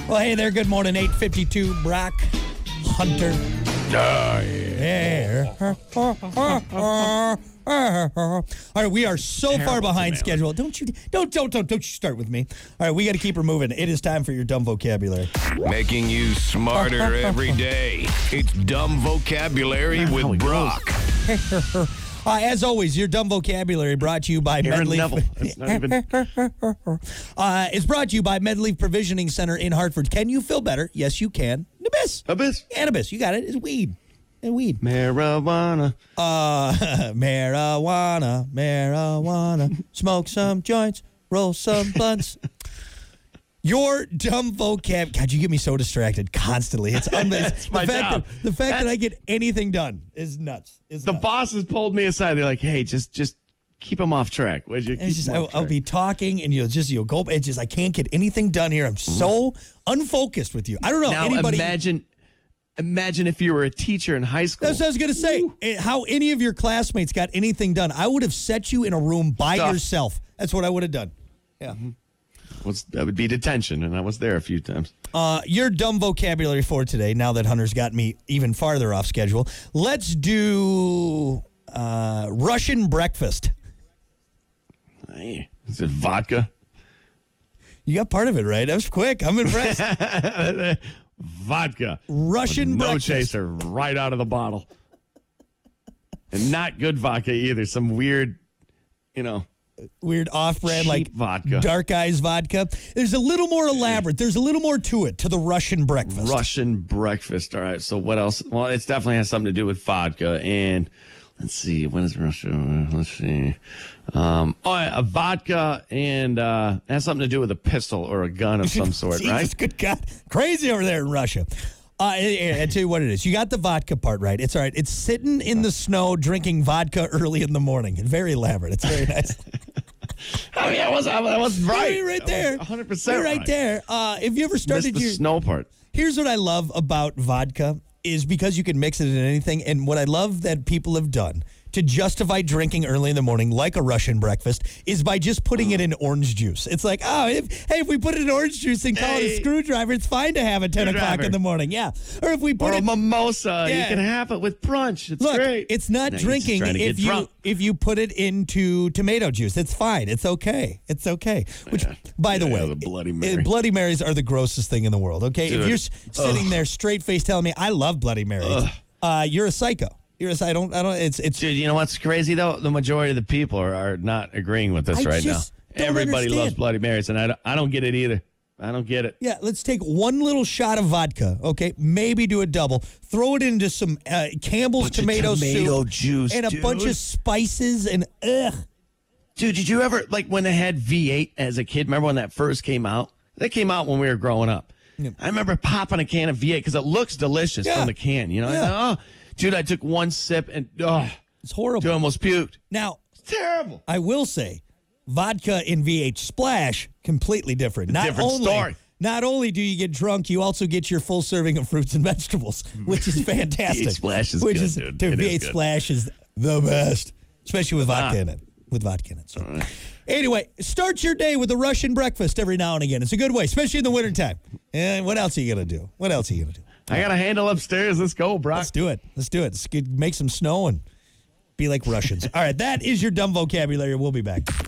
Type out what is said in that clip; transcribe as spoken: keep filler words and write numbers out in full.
Well, hey there. Good morning. eight fifty-two. Brock Hunter. Oh, yeah. All right, we are so Terrible far behind tomato. schedule. Don't you don't don't don't don't you start with me. All right, we got to keep her moving. It is time for your dumb vocabulary. Making you smarter every day. It's Dumb Vocabulary how with it Brock. Uh, as always, your dumb vocabulary brought to you by Aaron Medleaf. Neville. It's not even. Uh, it's brought to you by Medleaf Provisioning Center in Hartford. Can you feel better? Yes, you can. Nibis. Abyss. Cannabis. You got it. It's weed. And weed. Marijuana. Uh, marijuana, marijuana. Smoke some joints, roll some blunts. Your dumb vocab. God, you get me so distracted constantly. It's unbelievable. That's my the fact job. That, the fact That's- that I get anything done is nuts. Is The nuts. bosses pulled me aside. They're like, "Hey, just just keep him off track, would you?" And Keep it's just, him I'll, off I'll track." be talking, and you'll just you'll go. It's just I can't get anything done here. I'm so unfocused with you. I don't know Now anybody. imagine, imagine if you were a teacher in high school. That's what I was gonna say. Eh, How any of your classmates got anything done? I would have set you in a room by Stuff. yourself. That's what I would have done. Yeah. Was that would be detention, and I was there a few times. Uh, your dumb vocabulary for today. Now that Hunter's got me even farther off schedule, let's do uh, Russian breakfast. Hey, is it vodka? You got part of it right. That was quick. I'm impressed. Vodka. Russian With no breakfast. chaser, right out of the bottle, and not good vodka either. Some weird, you know. Weird off-brand like Cheap vodka. Dark Eyes vodka. There's a little more elaborate. There's a little more to it, to the Russian breakfast. Russian breakfast. All right. So what else? Well, it definitely has something to do with vodka. And let's see. When is Russia? Let's see. Um, oh, yeah, a vodka and uh, it has something to do with a pistol or a gun of some sort, Jesus, right? good God. Crazy over there in Russia. Uh, I, I tell you what it is. You got the vodka part right. It's all right. It's sitting in the snow drinking vodka early in the morning. It's very elaborate. It's very nice. Oh, yeah, I was, I was right. You're right there. one hundred percent You're right, there. Uh, if you ever Missed started the your snow part. Here's what I love about vodka is because you can mix it in anything. And what I love that people have done to justify drinking early in the morning, like a Russian breakfast, is by just putting it in orange juice. It's like, oh, if, hey, if we put it in orange juice and call it a Hey. screwdriver, it's fine to have at ten o'clock Screwdriver. in the morning. Yeah. Or if we put Or a it. mimosa. Yeah. You can have it with brunch. It's Look, great. it's not Now you're just drinking trying to if get you drunk. if you put it into tomato juice. It's fine. It's okay. It's okay. Which, Yeah. by the Yeah, way, the Bloody uh, Mary. Bloody Marys are the grossest thing in the world. Okay, Dude. if you're s- sitting there straight faced telling me I love Bloody Marys, uh, you're a psycho. You're a I don't I don't. It's it's. Dude, you know what's crazy though? The majority of the people are, are not agreeing with this I right now. just don't Everybody understand. loves Bloody Marys, and I don't, I don't get it either. I don't get it. Yeah, let's take one little shot of vodka, okay? Maybe do a double. Throw it into some uh, Campbell's Bunch of tomato, tomato soup juice, and a dude. bunch of spices and ugh. Dude, did you ever, like when they had V eight as a kid, remember when that first came out? That came out when we were growing up. Yeah. I remember popping a can of V eight because it looks delicious Yeah. from the can, you know? Yeah. I thought, oh, dude, I took one sip and, oh, It's horrible. dude, I almost puked. Now, Terrible. I will say, vodka in V H Splash, completely different. Not different only, story. Not only do you get drunk, you also get your full serving of fruits and vegetables, which is fantastic. V eight Splash is which good, is, dude. dude, It V is eight good. Splash is the best, especially with vodka Ah. in it. With vodka in it. So. Anyway, start your day with a Russian breakfast every now and again. It's a good way, especially in the wintertime. And what else are you going to do? What else are you going to do? I got a handle upstairs. Let's go, Brock. Let's do it. Let's do it. Let's get, make some snow and be like Russians. All right, that is your dumb vocabulary. We'll be back.